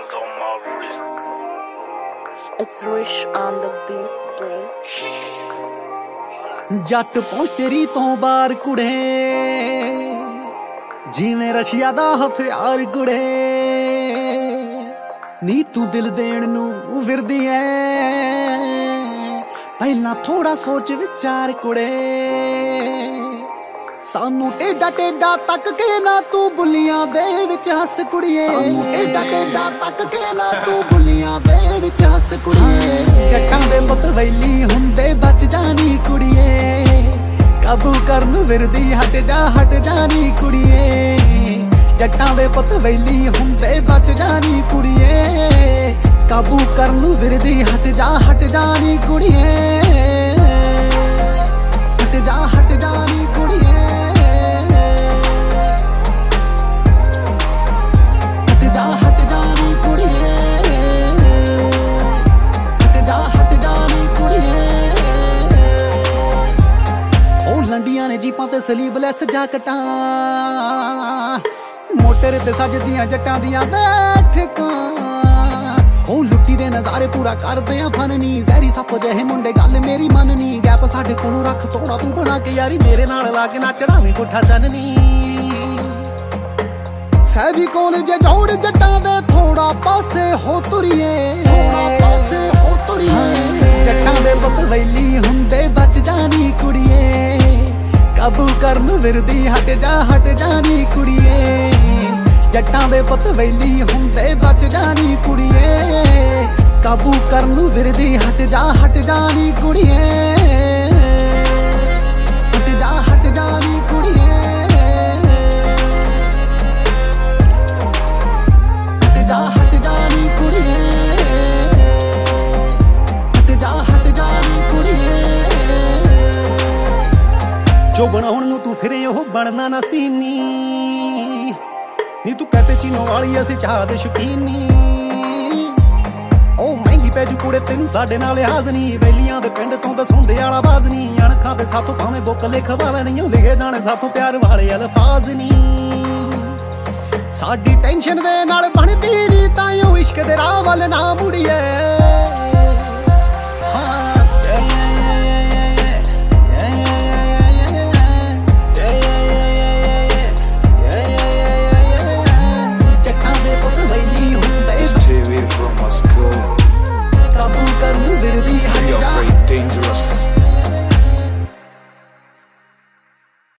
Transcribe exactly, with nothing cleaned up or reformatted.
diamonds on my wrist. It's Rish on the beat, bro. ਜੱਟ ਪਹੁੰਚ ਤੇਰੀ ਤੋਂ ਬਾਹਰ ਕੁੜੇ, ਜਿਵੇਂ ਰਸ਼ੀਆ ਦਾ ਹਥਿਆਰ ਕੁੜੇ। ਨੀ ਤੂੰ ਦਿਲ ਦੇਣ ਨੂੰ ਫਿਰਦੀ ਐ, ਪਹਿਲਾਂ ਥੋੜਾ ਸੋਚ ਵਿਚਾਰ ਕੁੜੇ। ਸਾਨੂੰ ਟੇਡਾ ਟੇਡਾ ਤੱਕ ਕੇ ਨਾ ਤੂੰ ਬੁੱਲੀਆਂ ਦੇ ਵਿੱਚ ਹੱਸ ਕੁੜੀਏ। ਸਾਨੂੰ ਟੇਡਾ ਟੇਡਾ ਤੱਕ ਕੇ ਨਾ ਤੂੰ ਬੁੱਲੀਆਂ ਦੇ ਵਿੱਚ ਹੱਸ ਕੁੜੀਏ। ਜੱਟਾਂ ਦੇ ਪੁੱਤ ਵੈਲੀ ਹੁੰਦੇ ਬਚ ਜਾਣੀ ਕੁੜੀਏ, ਕਾਬੂ ਕਰਨ ਫਿਰਦੀ ਹਟ ਜਾ ਹਟ ਜਾਣੀ ਕੁੜੀਏ। ਜੱਟਾਂ ਦੇ ਪੁੱਤ ਵੈਲੀ ਹੁੰਦੇ ਬਚ ਜਾਣੀ ਕੁੜੀਏ, ਕਾਬੂ ਕਰਨ ਫਿਰਦੀ ਹਟ ਜਾ ਹਟ ਜਾਣੀ ਕੁੜੀਏ। ਹਟ ਜਾ ਹਟ ਜਾਣੀ ਕੁੜੀਏ, ਹਟ ਜਾ ਹਟ ਜਾਣੀ ਕੁੜੀਏ, ਹਟ ਜਾ ਹਟ ਜਾਣੀ ਕੁੜੀਏ। ਉਹ ਲੰਡੀਆਂ ਨੇ ਜੀਪਾਂ ਤੇ ਸਲੀਵਲੈਸ ਜਾਕਟਾਂ, ਮੋਟਰ ਤੇ ਸਜਦੀਆਂ ਜੱਟਾਂ ਦੀਆਂ ਬੈਠਕਾਂ। ਉਹ ਲੁੱਟੀ ਦੇ ਨਜ਼ਾਰੇ ਪੂਰਾ ਕਰਦੇ ਆ ਫਨਨੀ, ਜ਼ਹਿਰੀ ਸੱਪ ਜਿਹੇ ਮੁੰਡੇ ਗੱਲ ਮੇਰੀ ਮੰਨਨੀ। ਗੈਪ ਸਾਡੇ ਕੋਲੋਂ ਰੱਖ ਥੋੜਾ ਤੂੰ ਬਣਾ ਕੇ ਯਾਰੀ, ਮੇਰੇ ਨਾਲ ਲਾ ਕੇ ਨਾ ਚੜਾਵੀਂ ਕੋਠਾ ਚੰਨਨੀ। ਫੈਵੀਕੋਲ ਜੇ ਜੋੜ ਜੱਟਾਂ ਦੇ ਥੋੜਾ ਪਾਸੇ ਹੋ ਤੁਰੀਏ, ਥੋੜਾ ਪਾਸੇ ਹੋ ਤੁਰੀਏ। ਜੱਟਾਂ ਦੇ ਪੁੱਤ ਵੈਲੀ ਹੁੰਦੇ ਬਚ ਜਾਣੀ ਕੁੜੀਏ, ਕਾਬੂ ਕਰਨ ਫਿਰਦੀ ਹਟ ਜਾ ਹਟ ਜਾਣੀ ਕੁੜੀਏ। ਜੱਟਾਂ ਦੇ ਪੁੱਤ ਵੈਲੀ ਹੁੰਦੇ ਬਚ ਜਾਣੀ ਕੁੜੀਏ, ਕਾਬੂ ਕਰਨ ਫਿਰਦੀ ਹਟ ਜਾ ਹਟ ਜਾਣੀ ਕੁੜੀਏ। ਹਟ ਜਾ ਹਟ ਜਾਣੀ ਕੁੜੀਏ, ਹਟ ਜਾ ਹਟ ਜਾਣੀ ਕੁੜੀਏ, ਹਟ ਜਾ ਹਟ ਜਾਣੀ ਕੁੜੀਏ। ਜੋ ਬਣਾਉਣ ਨੂੰ ਤੂੰ ਫਿਰੇ ਉਹ ਬਣਨਾ ਨਾ ਸੀਨੀ, ਨੀ ਤੂੰ ਕੈਪੇਚੀਨੋ ਵਾਲੀ ਅਸੀਂ ਚਾਹ ਦੇ ਸ਼ੌਕੀਨੀ। ਉਹ ਮਹਿੰਗੀ ਪੈ ਜੂ ਕੁੜੇ ਤੈਨੂੰ ਸਾਡੇ ਨਾਲ ਲਿਹਾਜ਼ ਨੀ, ਵੈਲੀਆਂ ਦੇ ਪਿੰਡ ਤੋਂ ਦਸੁੰਦੇ ਵਾਲਾ ਬਾਜ਼ ਨੀ। ਅਣਖਾਂ ਤੇ ਸਾਥੋਂ ਭਾਵੇਂ ਬੁੱਕ ਲਿਖ ਵਾਲਾ ਨਹੀਂ, ਉਹ ਲਿਖੇ ਜਾਣੇ ਸਾਥੋਂ ਪਿਆਰ ਵਾਲੇ ਅਲਫਾਜ਼ ਨੀ। ਸਾਡੀ ਟੈਨਸ਼ਨ ਦੇ ਨਾਲ ਬਣਦੀ ਨੀ ਤਾਂ ਇਸ਼ਕ ਦੇ ਰਾਹ ਵੱਲ ਨਾ ਮੁੜੀਏ।